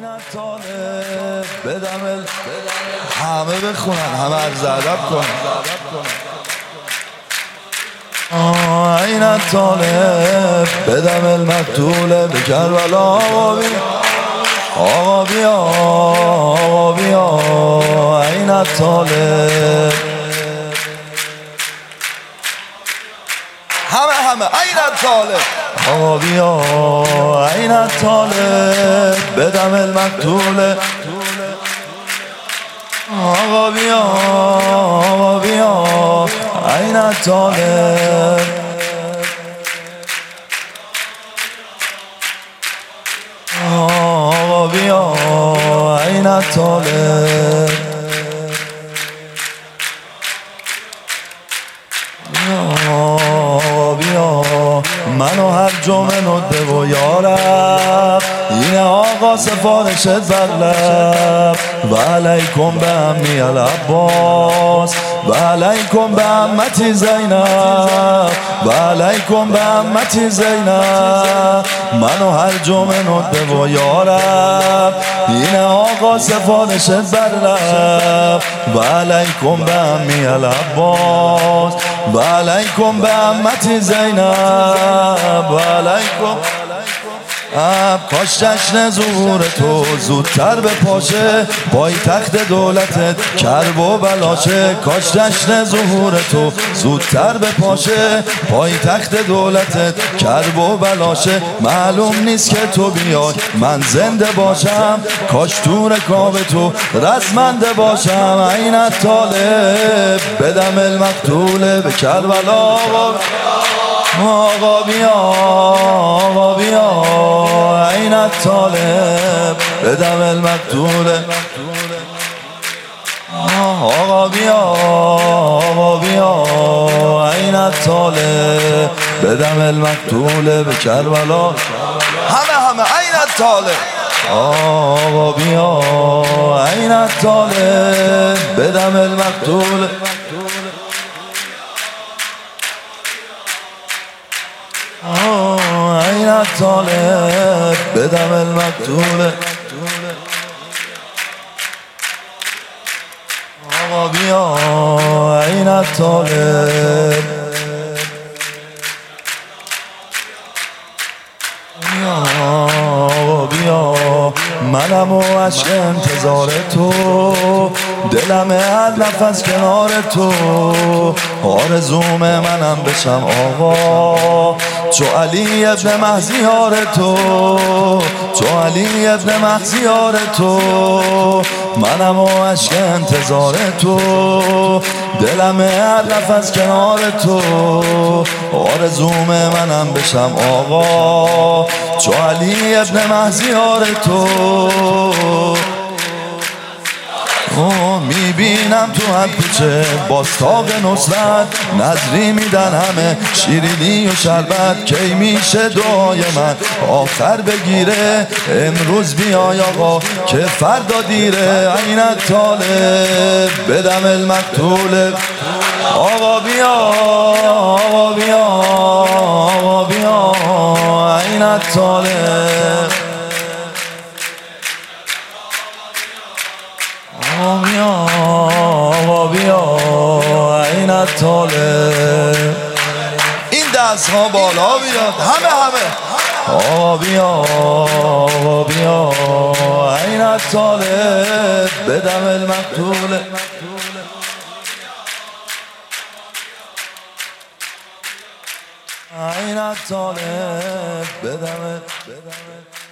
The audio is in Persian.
طالب بدم همه بخونن، همه عرض ادب کنن. عین طالب بدم المقتول به کربلا. آقا بیا آقا بیا عین طالب، همه عین طالب. آقا بیا عین طالب بدم المقتول. آقا بیا عین طالب. آقا بیا عین طالب. بیا منو هر جمعه نده و یارب، این آقا سفارشت بر لب. و علیکم به امی العباس، و علیکم به امتی زینب، و علیکم به امتی زینب. منو هر جمعه نده و یارب، این آقا سفارشت بر لب. و علیکم به امی العباس، و علیکم به امتی زینب، و علیکم. کاش جشن ظهور تو زودتر به پاشه، پای تخت دولتت کرب و بلاشه. کاش جشن ظهور تو زودتر به پاشه، پای تخت دولتت کرب و بلاشه. معلوم نیست که تو بیای من زنده باشم، کاش تو رکاب تو رزمنده باشم. عین طالب بدم المقتول به کربلا. آقا بیا عین طالب بدم المقتول. آقا بیا عین طالب بدم المقتول به کربلا. همه عین طالب. آقا بیا عین طالب بدم المقتول. عین طالب بدم المقتول. آقا بیا عین طالب. بیا منم و عشق انتظار تو، دلم هر نفس کنار تو. آرزوم منم بشم آقا چو علی ابن مهزیار تو، چو علی ابن مهزیار تو. منم و عشق انتظار تو، دلم هر نفس کنار تو. آرزوم منم بشم آقا چو علی ابن مهزیار تو. میبینم تو هر کوچه باستاق نصرت، نظری میدن همه شیرینی و شربت. کی میشه دعای من آخر بگیره، امروز بیای آقا که فردا دیره. عین طالب بدم المقتول. آقا بیا عین طالب. آقا بیا عین طالب. این دست ها بالا بیاد، همه. آقا بیا عین طالب بدم المقتول. عین طالب بدم